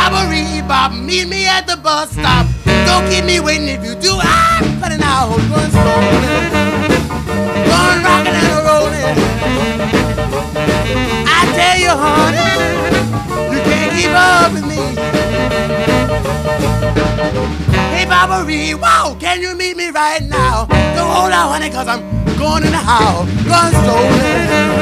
Bobbery Bob, meet me at the bus stop. Don't keep me waiting. If you do, I'm cutting out. Going slowly, going rocking and rolling. I tell you, honey, you can't keep up with me. Hey, Bobbery, wow, can you meet me right now? Don't hold out, honey, cause I'm going in the house, going slowly.